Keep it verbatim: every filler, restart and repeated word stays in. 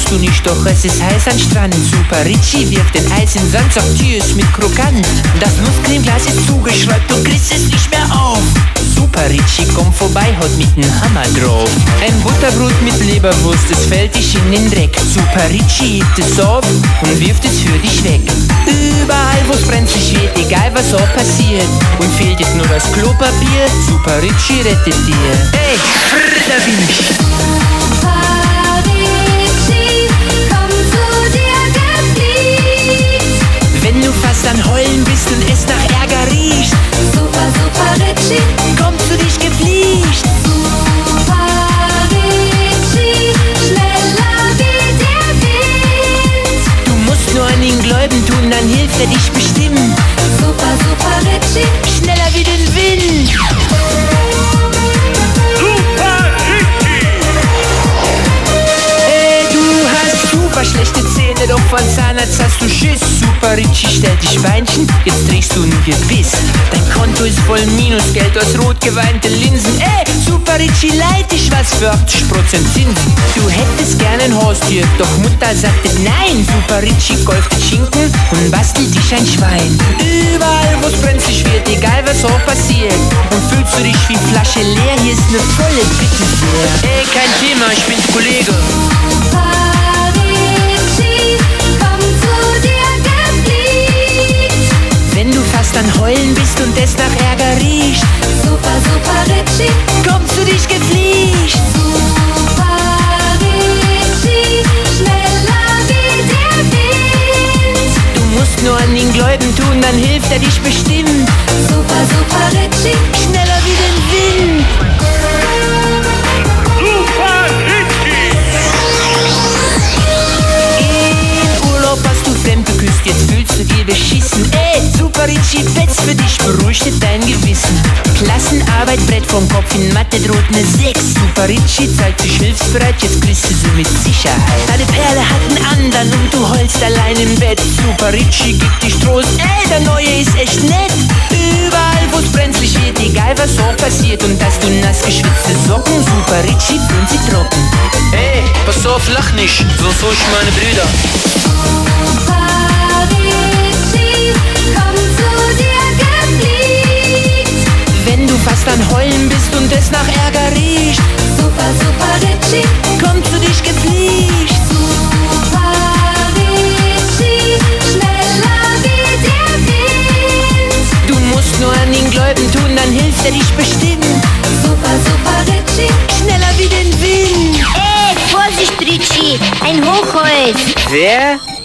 du nicht, doch es ist heiß an Strand. Super Richie wirft den Eis in Sand, sagt hier ist mit krokant. Das Nusscremeglas ist zugeschraubt, du kriegst es nicht mehr auf. Super Richie kommt vorbei, haut mit nem Hammer drauf. Ein Butterbrot mit Leberwurst, es fällt dich in den Dreck. Super Richie hebt es auf und wirft es für dich weg. Überall wo's brenzlig wird, egal was auch passiert. Und fehlt jetzt nur das Klopapier, Super Richie rettet dir. Ey, frrr, da bin ich. Super Richie, komm zu dir gefliegt. Wenn du fast an Heulen bist und es nach Ärger riecht. Super, super Richie, komm zu dich gefliegt. Super Richie, schneller wie der Wind. Du musst nur an ihn glauben tun, dann hilft er dich bestimmt. Super, super Richie, schneller wie den Wind. Super Richie! Ey, du hast super schlechte Zähne, doch von Zahnarzt hast du Schiss. Super Richie stellt dich Beinchen, jetzt trägst du ein Gebiss. Dein Konto ist voll Minusgeld, aus rot geweinte Linsen. Ey, Super Richie leiht dich was für achtzig Prozent Zinsen. Du hättest gerne ein Haustier, doch Mutter sagte nein. Super Richie golft Schinken und bastelt dich ein Schwein. Überall wo's brenzlig wird, egal was auch passiert. Und fühlst du dich wie Flasche leer, hier ist ne volle Bitte sehr. Ey, kein Thema, ich bin's Kollege. Super Richie, komm zu dir gefliegt. Wenn du fast an Heulen bist und es nach Ärger riecht. Super, super Richie, komm zu dich gefliegt. Super Richie, schneller wie der Wind. Du musst nur an ihn glauben tun, dann hilft er dich bestimmt. Super, super Richie, schneller wie den Wind. Super Richie! In Urlaub hast du fremd geküsst, jetzt fühlst du dir beschissen. Ey, Super Richie fetzt für dich, beruhigt dein Gewissen. Klassenarbeit, Brett vom Kopf, in Mathe droht ne sechs. Super Richie zeigt sich hilfsbereit, jetzt kriegst du sie mit Sicherheit. Deine Perle hat einen anderen und du heulst allein im Bett. Super Richie gibt dich Trost, ey, der Neue ist echt nett. Überall wo's brenzlig wird, egal was auch passiert. Und hast du nass geschwitzte Socken, Super Richie fühlt sie trocken. Ey, pass auf, lach nicht, sonst hol ich meine Brüder. Super Richie, komm zu dir gefliegt. Wenn du fast an Heulen bist und es nach Ärger riecht. Super, super Richie, komm zu dich gefliegt. Super Richie, schneller wie der Wind. Du musst nur an ihn glauben tun, dann hilft er dich bestimmt. Super, super Richie, schneller wie den Wind. Ey, Vorsicht Richie, ein Hochhaus. Wer?